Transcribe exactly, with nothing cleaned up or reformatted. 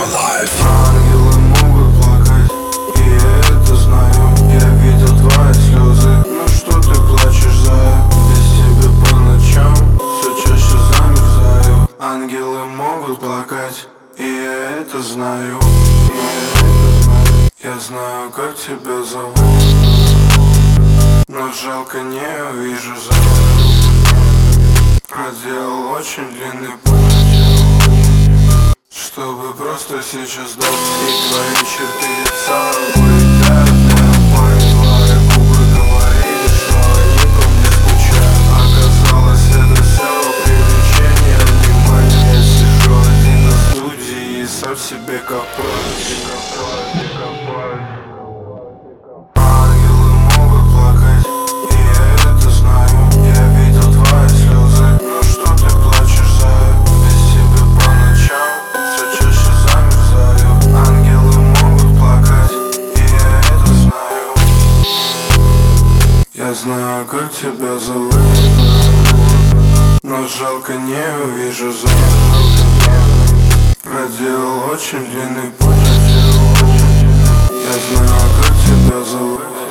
Ангелы могут плакать, и я это знаю. Я видел твои слезы. Ну что ты плачешь, зая? Без тебя по ночам все чаще замерзаю. Ангелы могут плакать, и я это знаю. И я это знаю. Я знаю, как тебя зовут, но жалко, не увижу завтра. Проделал очень длинный путь, чтобы просто сейчас дать. И твои черты лица улетают на мои твои губы говорили, что они по мне скучают. Оказалось, это все привлечение внимания. Я сижу один на студии и сам себе копаю. Ангелы могут плакать, и я это знаю. Я видел твои слезы. Ну что ты плачешь, зая? Без тебя по ночам все чаще замерзаю. Ангелы могут плакать, и я это знаю. Я знаю, как тебя зовут, но жалко, не увижу завтра. Проделал очень длинный путь. Я знаю, как тебя зовут.